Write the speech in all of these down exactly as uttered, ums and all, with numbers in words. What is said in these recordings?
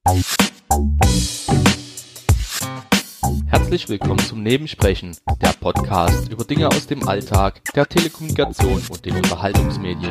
Herzlich willkommen zum Nebensprechen, der Podcast über Dinge aus dem Alltag, der Telekommunikation und den Unterhaltungsmedien.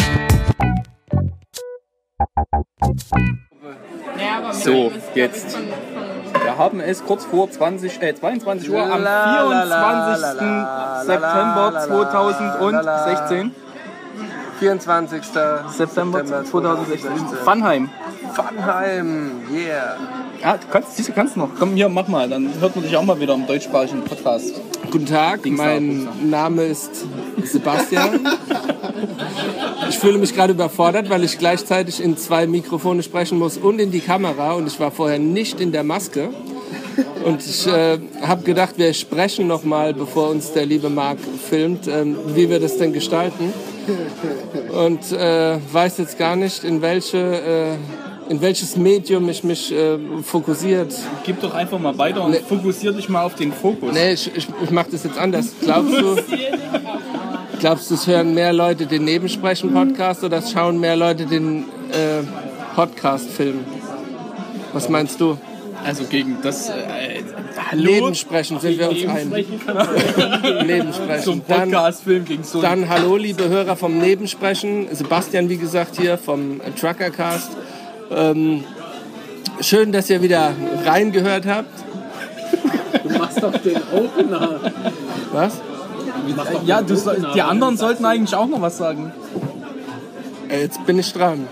So, jetzt. Wir haben es kurz vor zwanzig, äh, zweiundzwanzig Uhr am vierundzwanzigsten September zweitausendsechzehn. vierundzwanzigsten September zweitausendsechzehn. Pfannheim. Pfannheim, yeah. Ah, du kannst, siehst du, kannst noch. Komm, hier, mach mal, dann hört man dich auch mal wieder im deutschsprachigen Podcast. Guten Tag, mein Name ist Sebastian. Ich fühle mich gerade überfordert, weil ich gleichzeitig in zwei Mikrofone sprechen muss und in die Kamera. Und ich war vorher nicht in der Maske. Und ich äh, habe gedacht, wir sprechen noch mal, bevor uns der liebe Marc filmt, ähm, wie wir das denn gestalten. Und äh, weiß jetzt gar nicht, in welche... Äh, in welches Medium ich mich äh, fokussiert. Gib doch einfach mal weiter und nee. Fokussier dich mal auf den Fokus. Nee, ich, ich, ich mach das jetzt anders. Glaubst du, glaubst du, es hören mehr Leute den Nebensprechen-Podcast oder es schauen mehr Leute den äh, Podcast-Film? Was meinst du? Also gegen das... Äh, hallo? Nebensprechen sind wir uns einig. Nebensprechen. Zum Podcast-Film gegen so... Dann hallo, liebe Hörer vom Nebensprechen. Sebastian, wie gesagt, hier vom Truckercast. Ähm, schön, dass ihr wieder reingehört habt. Du machst doch den Opener. Was? Ja, du soll, die anderen sollten eigentlich auch noch was sagen. Äh, jetzt bin ich dran.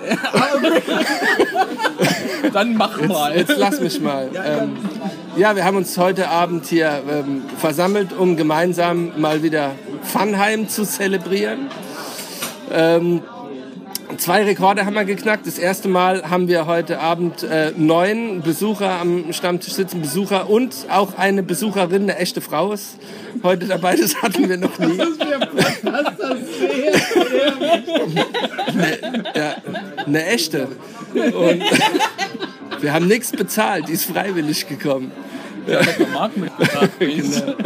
Dann mach mal. Jetzt, jetzt lass mich mal. Ähm, ja, wir haben uns heute Abend hier ähm, versammelt, um gemeinsam mal wieder Pfannheim zu zelebrieren. Ähm, Zwei Rekorde haben wir geknackt. Das erste Mal haben wir heute Abend äh, neun Besucher am Stammtisch sitzen. Besucher und auch eine Besucherin, eine echte Frau ist heute dabei. Das hatten wir noch nie. Das wäre das sehr, sehr eine, ja, eine echte. Und wir haben nichts bezahlt. Die ist freiwillig gekommen. Ja, der Marc mitgebracht. Genau.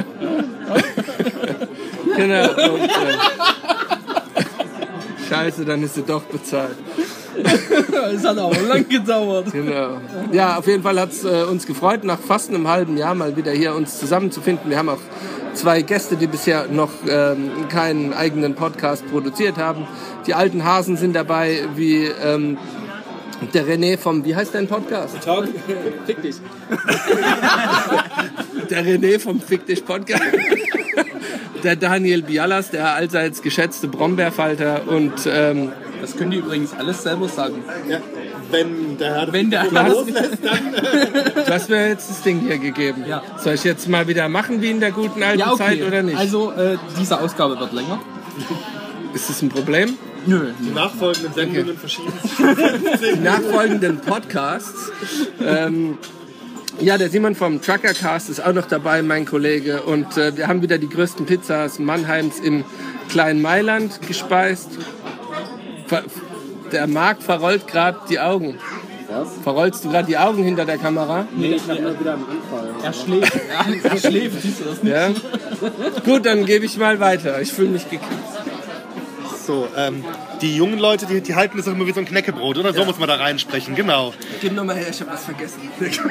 Genau. Und, äh, Scheiße, dann ist sie doch bezahlt. Es hat auch lang gedauert. Genau. Ja, auf jeden Fall hat es äh, uns gefreut, nach fast einem halben Jahr mal wieder hier uns zusammenzufinden. Wir haben auch zwei Gäste, die bisher noch ähm, keinen eigenen Podcast produziert haben. Die alten Hasen sind dabei, wie ähm, der René vom, wie heißt dein Podcast? Talk. Fick dich. Der René vom Fick dich Podcast. Der Daniel Bialas, der allseits geschätzte Brombeerfalter und ähm, das können die übrigens alles selber sagen. Ja, wenn der Herr wenn der Herr loslässt, dann... Du hast mir jetzt das Ding hier gegeben. Ja. Soll ich jetzt mal wieder machen wie in der guten alten ja, okay. Zeit oder nicht? Also äh, diese Ausgabe wird länger. Ist das ein Problem? Nö. Die nachfolgenden Sendungen okay. verschieben sich. Die nachfolgenden Podcasts. Ähm, Ja, der Simon vom Truckercast ist auch noch dabei, mein Kollege. Und äh, wir haben wieder die größten Pizzas Mannheims im kleinen Mailand gespeist. Ver- der Marc verrollt gerade die Augen. Was? Verrollst du gerade die Augen hinter der Kamera? Nee, ich hab mal wieder einen Anfall. Er schläft. Er, er schläft, siehst du das nicht? Ja? Gut, dann gebe ich mal weiter. Ich fühle mich gekriegt. So, ähm, die jungen Leute, die, die halten das doch immer wie so ein Knäckebrot, oder? So ja. Muss man da reinsprechen, genau. Gib nochmal her, ich habe was vergessen.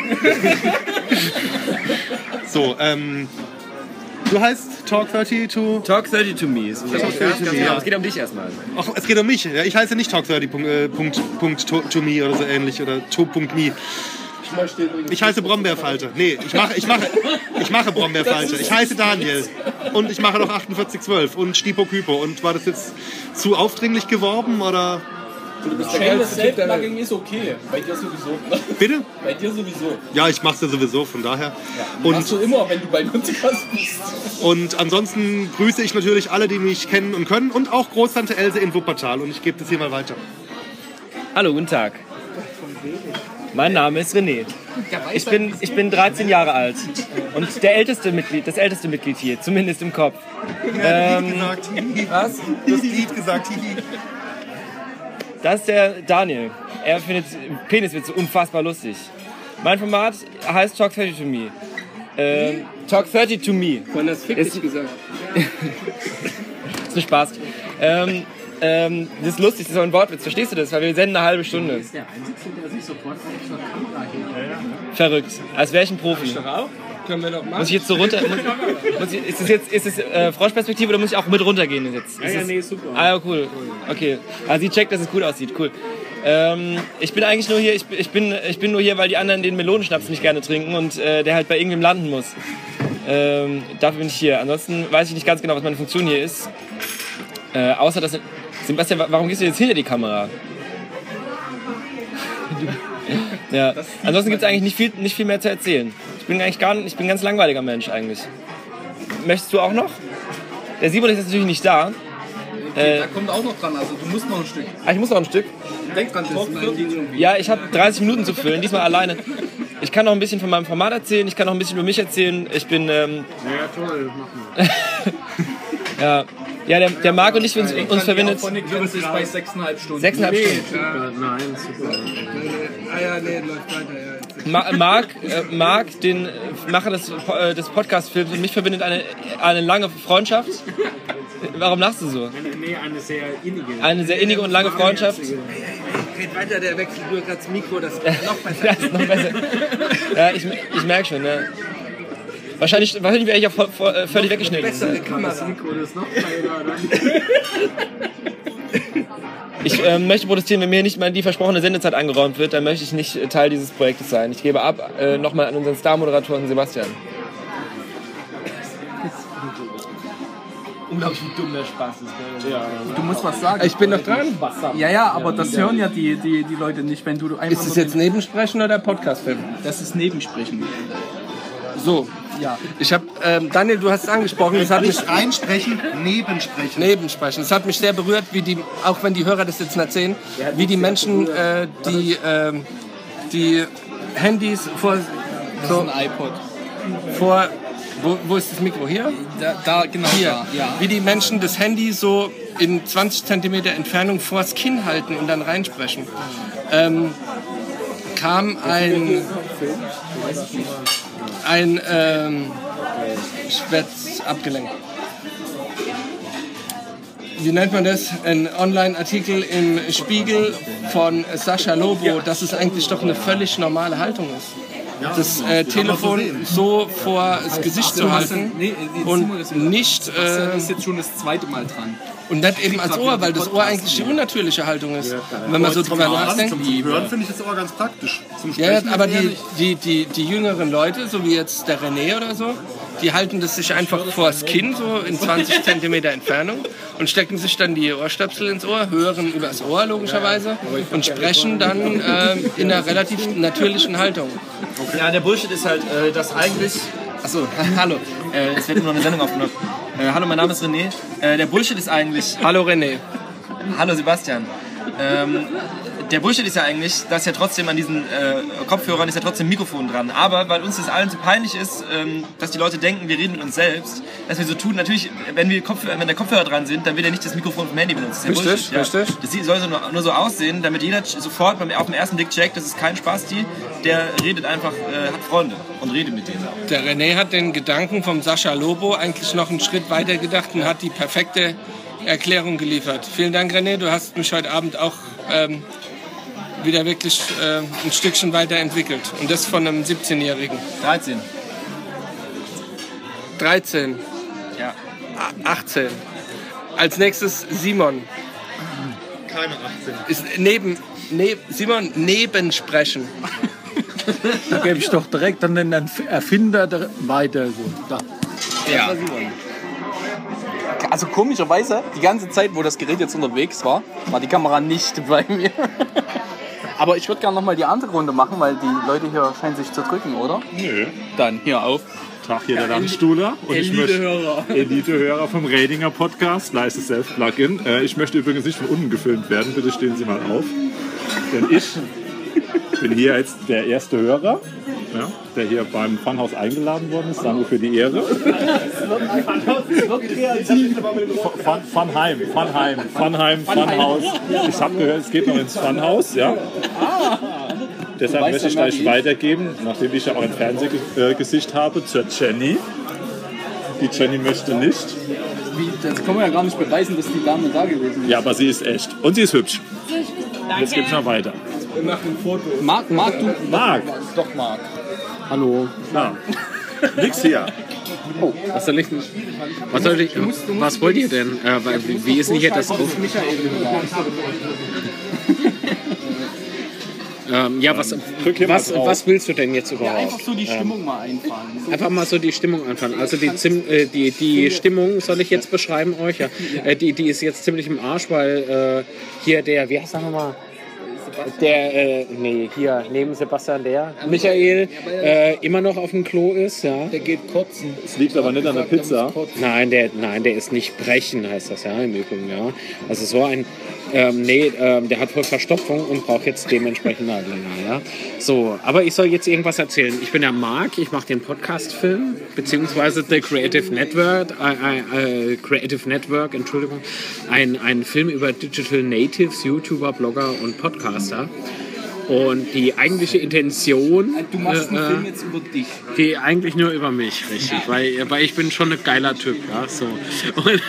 So, ähm, du heißt Talk dreißig to... Talk dreißig to me. Ist Talk dreißig to me, ja. Es geht um dich erstmal. Ach, es geht um mich. Ja, ich heiße nicht Talk dreißig to me oder so ähnlich, oder to.me. Ich heiße Brombeerfalter. Nee, ich mache, ich mache, ich mache Brombeerfalter. Ich heiße Daniel. Und ich mache noch achtundvierzig zwölf und Stipo Kypo. Und war das jetzt zu aufdringlich geworben, oder? Shameless Self-Plugging ist okay. Bei dir sowieso. Bitte? Bei dir sowieso. Ja, ich mach's ja sowieso, von daher. Ja, und machst du immer, wenn du bei uns bist. Und ansonsten grüße ich natürlich alle, die mich kennen und können. Und auch Großtante Else in Wuppertal. Und ich gebe das hier mal weiter. Hallo, guten Tag. Mein Name ist René. Ich bin, ich bin dreizehn Jahre alt und der älteste Mitglied, das älteste Mitglied hier, zumindest im Kopf. Ähm, Was? Du hast Lied gesagt. Das ist der Daniel. Er findet Peniswitze unfassbar lustig. Mein Format heißt Talk dreißig to me. Ähm, Talk dreißig to me. Von das Fick dich gesagt. ist ein Spaß. Ähm, Ähm, das ist lustig, das ist so ein Wortwitz, verstehst du das? Weil wir senden eine halbe Stunde. ist der Einzige, der sich sofort auf zur Kamera hebt. Verrückt, als wäre ich ein Profi. Können wir doch machen. Muss ich jetzt so runter... Muss, muss ich, ist das jetzt ist das, äh, Froschperspektive oder muss ich auch mit runtergehen jetzt? Ja, ja, nee, super. Ah ja, cool. Okay. Also sie checkt, dass es gut aussieht. Cool. Ähm, ich bin eigentlich nur hier, ich, ich, bin, ich bin nur hier, weil die anderen den Melonenschnaps nicht gerne trinken und äh, der halt bei irgendwem landen muss. Ähm, dafür bin ich hier. Ansonsten weiß ich nicht ganz genau, was meine Funktion hier ist. Äh, außer dass... Sebastian, warum gehst du jetzt hinter die Kamera? Ja. Ansonsten gibt es eigentlich nicht viel, nicht viel mehr zu erzählen. Ich bin eigentlich gar nicht, ich bin ein ganz langweiliger Mensch eigentlich. Möchtest du auch noch? Der Simon ist jetzt natürlich nicht da. Okay, äh, da kommt auch noch dran, also du musst noch ein Stück. Ah, ich muss noch ein Stück. Denk dran, Talk vierzig. Ja, ich habe dreißig Minuten zu füllen, diesmal alleine. Ich kann noch ein bisschen von meinem Format erzählen, ich kann noch ein bisschen über mich erzählen. Ich bin... Ähm, Ja, toll, machen wir. ja, ja der, der Marc und ich uns, uns verbindet... Von den Grenzen ist bei sechseinhalb Stunden. Sechseinhalb Stunden. Super, nein, super. Ah ja, nee, läuft weiter, ja. Ma Marc, äh, Marc, den äh, Macher des, äh, des Podcast-Films, und mich verbindet eine, eine lange Freundschaft. Warum lachst du so? Eine, nee, eine sehr innige. Eine sehr innige und lange Freundschaft. Geht weiter, der wechselt nur gerade das Mikro, das ist noch besser. Das ist noch besser. Ja, ich, ich merke schon, ne? Wahrscheinlich, wahrscheinlich wäre ich ja voll, voll, äh, völlig weggeschnitten. Bessere Kamera. Das Mikro ist noch kleiner. Ich äh, möchte protestieren, wenn mir nicht mal die versprochene Sendezeit angeräumt wird, dann möchte ich nicht äh, Teil dieses Projektes sein. Ich gebe ab, äh, nochmal an unseren Star-Moderatoren Sebastian. Unglaublich wie dumm der Spaß ist. Gell? Ja. Du musst was sagen. Ich bin noch dran. Ja, ja, aber das hören ja die, die, die Leute nicht, wenn du einfach... Ist das jetzt Nebensprechen oder Podcast-Film? Das ist Nebensprechen. So, Ja. ich habe, ähm, Daniel, du hast es angesprochen, das hat mich... Nicht reinsprechen, nebensprechen. Nebensprechen. Das hat mich sehr berührt, wie die, auch wenn die Hörer das jetzt nicht sehen, wie die Menschen, äh, die, äh, die Handys vor... Das So, ist ein iPod. vor wo, wo ist das Mikro? Hier? Da, da genau Hier. da. Ja. Wie die Menschen das Handy so in zwanzig Zentimeter Entfernung vors Kinn halten und dann reinsprechen. Ähm, kam ein... Ein... Ähm, ich werde abgelenkt. Wie nennt man das? Ein Online-Artikel im Spiegel von Sascha Lobo, dass es eigentlich doch eine völlig normale Haltung ist. Das äh, Telefon so vor das Gesicht zu halten Nee, und nicht Sebastian äh, ist jetzt schon das zweite Mal dran. und nicht eben als Ohr, weil das Ohr eigentlich die unnatürliche Haltung ist. Und wenn man so drüber nachdenkt, Zum Hören finde ich das aber ganz praktisch. Zum ja, Sprechen aber ist eher die, nicht. die, die, die jüngeren Leute, so wie jetzt der René oder so, die halten das sich einfach vors Kinn, so in zwanzig Zentimeter Entfernung und stecken sich dann die Ohrstöpsel ins Ohr, hören übers Ohr logischerweise und sprechen dann äh, in einer relativ natürlichen Haltung. Ja, der Bullshit ist halt, äh, dass eigentlich... Achso, hallo. Äh, es wird nur noch eine Sendung aufgenommen. Äh, hallo, mein Name ist René. Äh, der Bullshit ist eigentlich... Hallo René. Hallo Sebastian. Ähm, der Bullshit ist ja eigentlich, dass ja trotzdem an diesen äh, Kopfhörern ist ja trotzdem ein Mikrofon dran. Aber weil uns das allen so peinlich ist, ähm, dass die Leute denken, wir reden mit uns selbst, dass wir so tun, natürlich, wenn, wir Kopfhörer, wenn der Kopfhörer dran sind, dann wird er nicht das Mikrofon vom Handy benutzen. Das ist ja Richtig, Bullshit, ja. richtig. Das soll so nur, nur so aussehen, damit jeder sofort beim, auf den ersten Blick checkt, das ist kein Spasti, der redet einfach, äh, hat Freunde und redet mit denen. Der René hat den Gedanken vom Sascha Lobo eigentlich noch einen Schritt weiter gedacht und hat die perfekte Erklärung geliefert. Vielen Dank, René. Du hast mich heute Abend auch ähm, wieder wirklich äh, ein Stückchen weiterentwickelt. Und das von einem siebzehnjährigen. dreizehn. dreizehn. Ja. A- achtzehn. Als nächstes Simon. Keine achtzehn. Ist neben, neb, Simon, nebensprechen. Da gebe ich doch direkt an den Erfinder der- weiter. So. Da. Ja. Also komischerweise, die ganze Zeit, wo das Gerät jetzt unterwegs war, war die Kamera nicht bei mir. Aber ich würde gerne nochmal die andere Runde machen, weil die Leute hier scheinen sich zu drücken, oder? Nö. Dann hier auf. Tag hier der Landstuhler. Und ich möchte Elite-Hörer vom Ratinger Podcast, Leise Self Plugin. Äh, ich möchte übrigens nicht von unten gefilmt werden. Bitte stehen Sie mal auf. Denn ich bin hier jetzt der erste Hörer, ja, der hier beim Funhaus eingeladen worden ist. Danke für die Ehre. Fun, Funheim, Funheim, Funheim, Funhaus. Ich habe gehört, es geht noch ins Funhaus. Ja. Deshalb möchte ich gleich weitergeben, nachdem ich ja auch ein Fernsehgesicht habe, zur Jenny. Die Jenny möchte nicht. wie, das kann man ja gar nicht beweisen, dass die Dame da gewesen ist. Ja, aber sie ist echt. Und sie ist hübsch. Jetzt geht's noch weiter. Wir machen ein Foto. Marc, Marc, du? Marc. Doch, Marc. Hallo. Ja. Nix hier. Oh, was soll ich denn? Was, soll ich, was wollt ihr denn? Äh, wie, wie ist denn hier das auf? ähm, ja, was, was, was willst du denn jetzt überhaupt? Ja, einfach so die Stimmung ähm, mal einfahren. So. Einfach mal so die Stimmung einfahren. Also die, Zim, äh, die, die Stimmung, soll ich jetzt beschreiben euch? Ja. Äh, die, die ist jetzt ziemlich im Arsch, weil äh, hier der, wie heißt er nochmal? Der, äh, nee, hier neben Sebastian, der, Michael, äh, immer noch auf dem Klo ist, ja. Der geht kotzen. Es liegt aber nicht an der Pizza. Nein, der, nein, der ist nicht brechen, heißt das ja im Übrigen, ja. Also so ein, ähm, nee, ähm, der hat voll Verstopfung und braucht jetzt dementsprechend halt länger, ja. So, aber ich soll jetzt irgendwas erzählen. Ich bin der Marc, ich mache den Podcast-Film, beziehungsweise The Creative Network, äh, äh, Creative Network, Entschuldigung, ein, ein Film über Digital Natives, YouTuber, Blogger und Podcaster. Und die eigentliche Intention... Du machst einen äh, Film jetzt über dich. Die eigentlich nur über mich, richtig. Weil, weil ich bin schon ein geiler Typ, ja, so. Und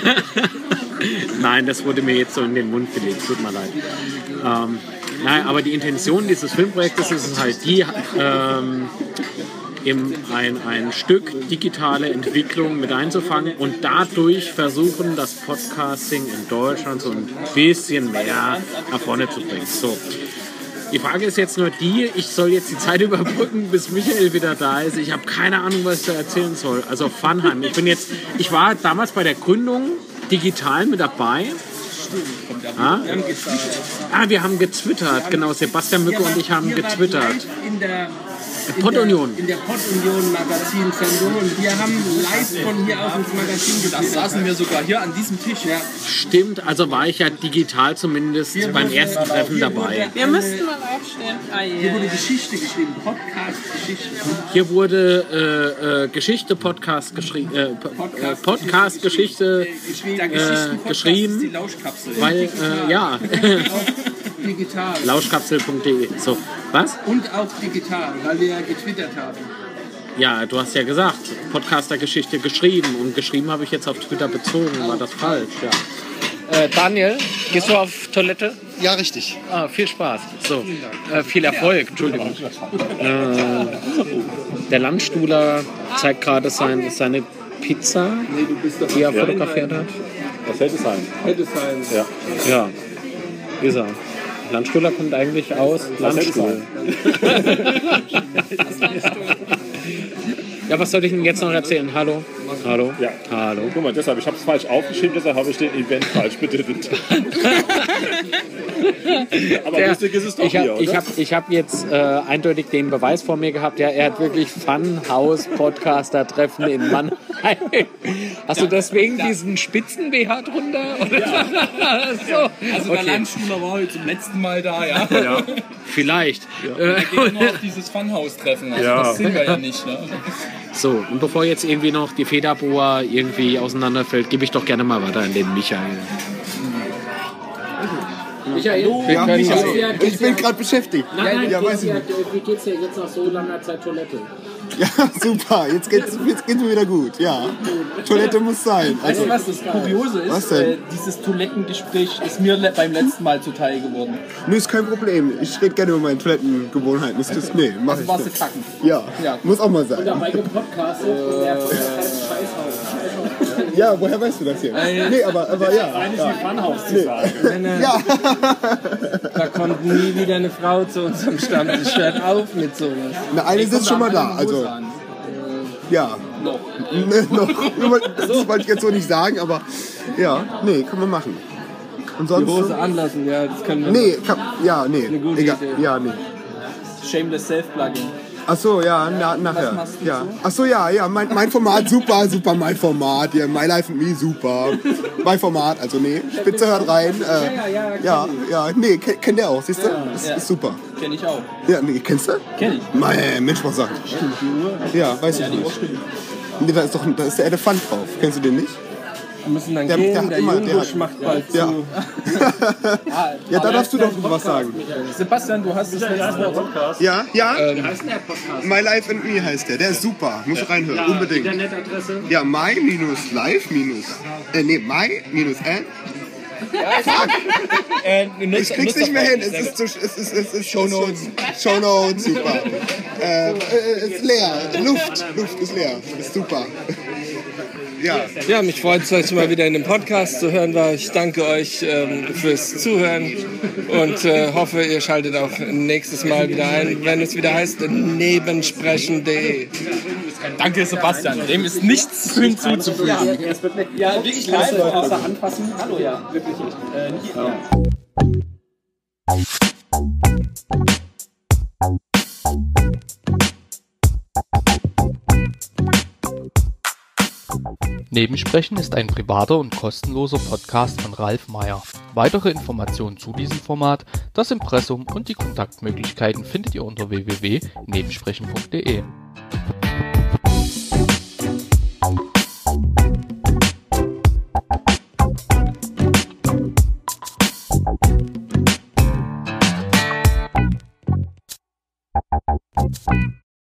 nein, das wurde mir jetzt so in den Mund gelegt, tut mir leid. Ähm, nein, aber die Intention dieses Filmprojektes ist halt die, ähm, eben ein, ein Stück digitale Entwicklung mit einzufangen und dadurch versuchen, das Podcasting in Deutschland so ein bisschen mehr nach vorne zu bringen. So. Die Frage ist jetzt nur die, ich soll jetzt die Zeit überbrücken, bis Michael wieder da ist. Ich habe keine Ahnung, was ich da erzählen soll. Also Funheim. Ich bin jetzt, ich war damals bei der Gründung digital mit dabei. Ah, ah wir haben getwittert, genau. Sebastian Mücke und ich haben getwittert. In der Pod-Union. In der Pod-Union-Magazinsendung und wir haben live von hier aus ins Magazin getwittert. Das saßen wir sogar hier an diesem Tisch, ja. Stimmt, also war ich ja digital zumindest hier beim ersten Treffen dabei. Wir müssten mal aufstehen. Ah, yeah. Hier wurde Geschichte geschrieben, Podcast-Geschichte. Hier wurde äh, äh, Geschichte, Podcast, geschri äh, Podcast, Podcast Geschichte äh, geschrieben, die Lauschkapsel. Weil, äh, ja. Digital. Lauschkapsel punkt de. So, was? Und auch digital, weil wir ja getwittert haben. Ja, du hast ja gesagt, Podcaster-Geschichte geschrieben und geschrieben habe ich jetzt auf Twitter bezogen. War das falsch? Ja. Äh, Daniel, gehst du auf Toilette? Ja, richtig. Ah, viel Spaß. So, äh, viel Erfolg, Entschuldigung. Äh, der Landstuhler zeigt gerade sein, seine Pizza, die er fotografiert hat. Das hätte sein. Hätte sein. Ja. Ja, ist er. Landstuhler kommt eigentlich aus Landstuhl. Ja, was soll ich denn jetzt noch erzählen? Hallo? Hallo? Ja. Hallo? Guck mal, deshalb, ich habe es falsch aufgeschrieben, deshalb habe ich den Event falsch betitelt. Aber Der, lustig ist es doch ich hab, hier, oder? Ich habe ich hab jetzt äh, eindeutig den Beweis vor mir gehabt, ja, er hat wirklich Funhouse-Podcaster-Treffen in Mannheim. Hast du deswegen diesen Spitzen-B H drunter? Oder? Ja. So. Also der Landstuhler war heute zum letzten Mal da, ja. Ja. Vielleicht. Ja. Wir gehen nur auf dieses Funhouse-Treffen, also Ja. das sind wir ja nicht. Ne? So, und bevor jetzt irgendwie noch die Federboa irgendwie auseinanderfällt, gebe ich doch gerne mal weiter an den Michael. Michael, wir Ja, können Michael. Ich bin gerade beschäftigt. Nein, nein, ja, geht's weiß ich dir, nicht. wie geht's dir jetzt nach so langer Zeit Toilette? Ja, super. Jetzt geht's, jetzt geht's mir wieder gut. Ja. Toilette muss sein. Weißt Also, du, was das Kuriose ist? Was denn? Äh, dieses Toilettengespräch ist mir le- beim letzten Mal zuteil geworden. nö, ist kein Problem. Ich rede gerne über meine Toilettengewohnheiten. Ist das, nee, mach Also ich warst du nicht. kacken. Ja, Ja. muss auch mal sein. Dabei gepodcastet und der Scheißhaus. Ja, woher weißt du das jetzt? Nee, aber, aber ja. ja. Funhouse zu sagen. Ja. Da kommt nie wieder eine Frau zu unserem Stammtisch. Hört auf mit sowas. Na, eine sitzt schon mal da. Also, ja. Noch. Ne, noch. Das wollte ich jetzt so nicht sagen, aber ja, nee, kann man machen. Und Die sonst? Hose anlassen, ja, das können wir. Nee, kann, ja, nee. Eine gute Egal. Idee. Ja, nee. Shameless Self-Plugging. Ach so, ja, na, nachher. machst du Ja. so? Ach so, ja, ja, mein, mein Format, super, super, mein Format. Ja, My Life and Me, super. Mein Format, also nee, Spitze hört rein. Äh, ja, ja, ja, nee, kennt, kennt der auch, siehst du? Ist, ja. ist super. Kenn ich auch. Ja, nee, kennst du? Kenn ich. Mein Mensch, was sagt. Ja, weiß ich Ja, die Uhr nicht. stimmt. Nee, da ist doch da ist der Elefant drauf. Kennst du den nicht? Wir müssen dann Der- gehen, der der, hat immer- der Jungbusch hat- macht bald Ja. zu. Ja, da darfst du doch was sagen. Sebastian, du hast das letzte Wort. Ja, ja. Wie heißt der Podcast? My Life and Me heißt der. Der ist super. Muss du reinhören. Unbedingt. Internetadresse? Ja, my-live- äh, nee, my-n. Äh, Ich krieg's nicht mehr hin. Es ist, zu, es ist, es ist Shownotes. Shownotes, super. Äh, äh, ist leer. Luft. Luft ist leer. Ist super. Ja. Ja, mich freut es, euch mal wieder in dem Podcast zu hören war. Ich danke euch ähm, fürs Zuhören und äh, hoffe, ihr schaltet auch nächstes Mal wieder ein, wenn es wieder heißt nebensprechen punkt de. Danke, Sebastian. Dem ist nichts hinzuzufügen. Ja, wirklich live außer anfassen. Hallo, ja, wirklich. Äh, nicht, ja. Nebensprechen ist ein privater und kostenloser Podcast von Ralf Meyer. Weitere Informationen zu diesem Format, das Impressum und die Kontaktmöglichkeiten findet ihr unter w w w punkt nebensprechen punkt de.